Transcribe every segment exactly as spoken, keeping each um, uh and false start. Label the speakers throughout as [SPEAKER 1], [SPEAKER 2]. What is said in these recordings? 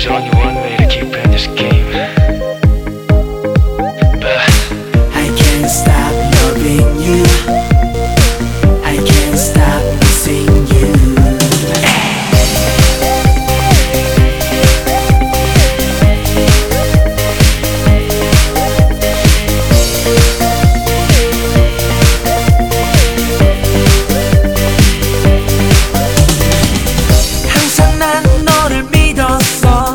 [SPEAKER 1] There's only one way to keep playing this game, but
[SPEAKER 2] I can't stop loving you. I can't stop missing you. 항상 난 너를 믿었어.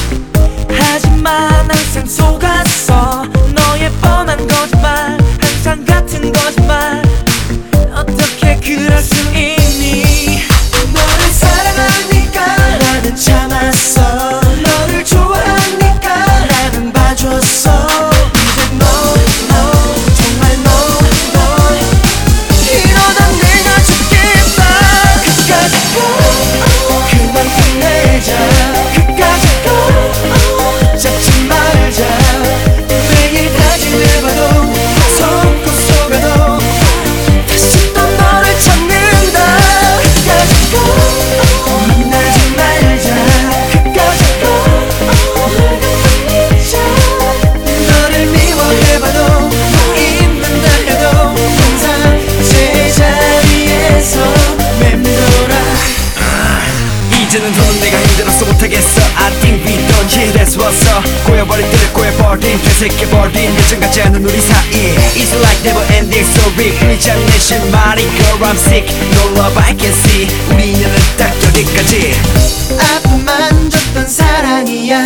[SPEAKER 2] 하지만 항상 속았어. 너의 뻔한 거짓말, 항상 같은 거짓말. 어떻게 그럴 수 있니? 너를 사랑하니까 나는 참았어. 너를 좋아하니까 나는 봐줬어. 이제 너, 너, 정말 너, 너 이러다 내가 죽겠다. 그까짓 거 그만 끝내자. 그까짓 거 잡지 말자. 매일 다짐해봐도 속고 속아도 다시 또 너를 찾는다. 그까짓 거 만나지 말자. 그까짓 거 잊자. 너를 미워해봐도 잊는다 해도 항상 제자리에서 맴돌아.
[SPEAKER 3] 이제는 더는 내가 힘들어서 못하겠어. I think we done here that's what's up. 꼬여버린 그를 꼬여버린 되새겨버린 예전같지 않은 우리 사이. It's like never ending story. 끊이지 않는 내 실마리 Girl I'm sick No love I can see. 우리 인연은 딱 여기까지.
[SPEAKER 2] 아픔만 줬던 사랑이야.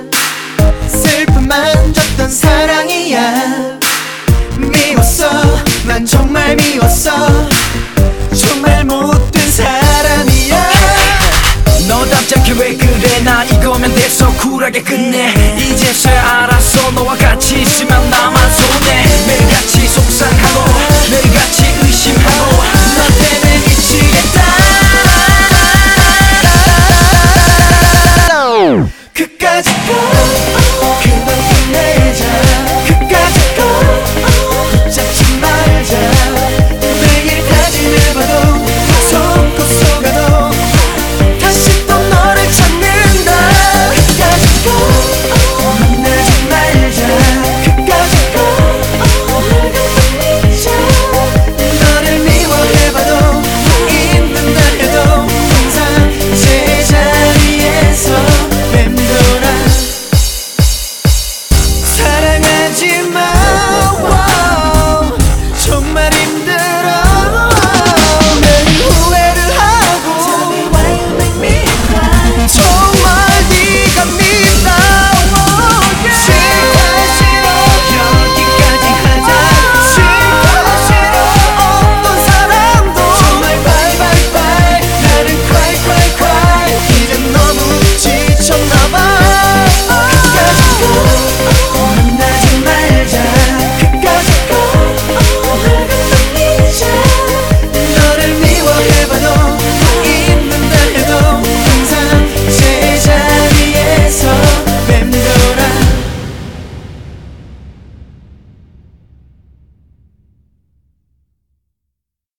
[SPEAKER 2] 슬픔만 줬던 사랑이야. 미웠어 난 정말 미웠어. 정말 못된 사람이야.
[SPEAKER 3] 너답지 않게 왜 그래. 나 이거면 됐어 쿨하게 끝내.